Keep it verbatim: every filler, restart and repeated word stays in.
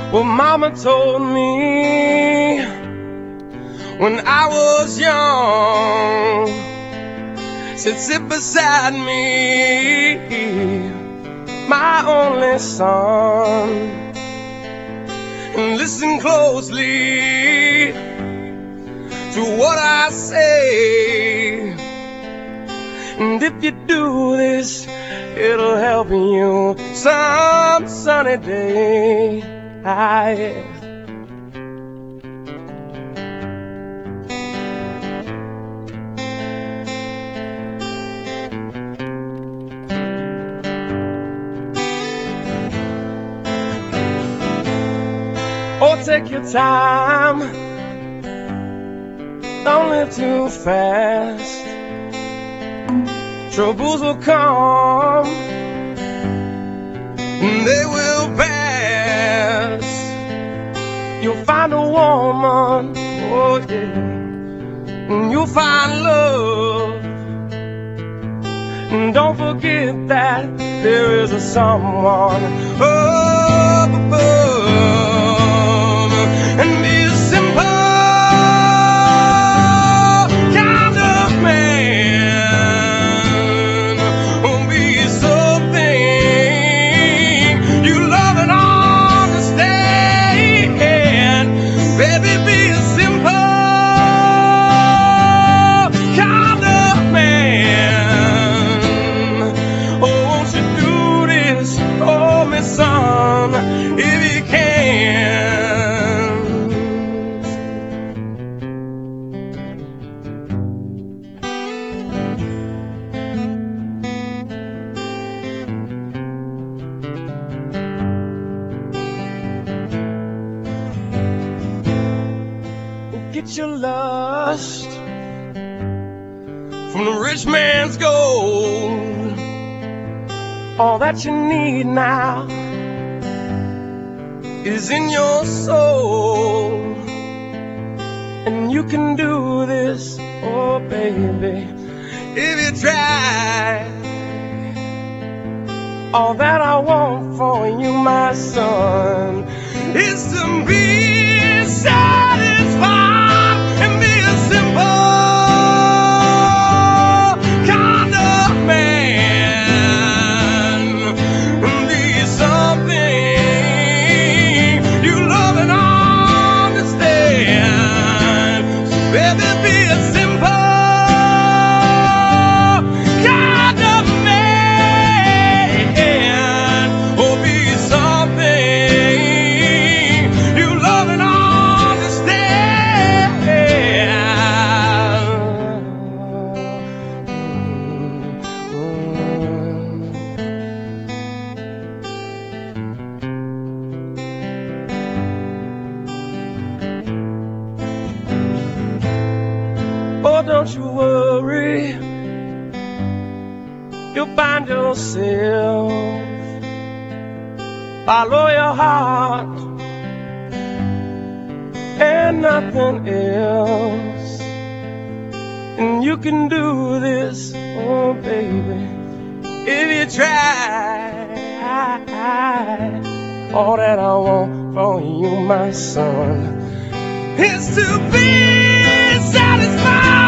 Well, Mama told me when I was young, said sit beside me, my only son, and listen closely to what I say. And if you do this, it'll help you some sunny day. I Oh, take your time, don't live too fast. Troubles will come, and they will pass. You'll find a woman, oh yeah, and you'll find love. And don't forget that there is a someone up above, and be a simple kind of man. Oh, be something you love and understand. Baby, be a simple kind of man. Oh, won't you do this for me, son, if you can? Get your lust from the rich man's gold. All that you need now is in your soul, and you can do this, oh baby, if you try. All that I want for you, my son, is to be satisfied. And be a simple kind of man. And be something you love and understand. So baby, be a simple kind of man. Or be something you love and understand. Oh, don't you worry, you'll find yourself. Follow your heart and nothing else. And you can do this, oh baby, if you try. All that I want for you, my son, is to be satisfied.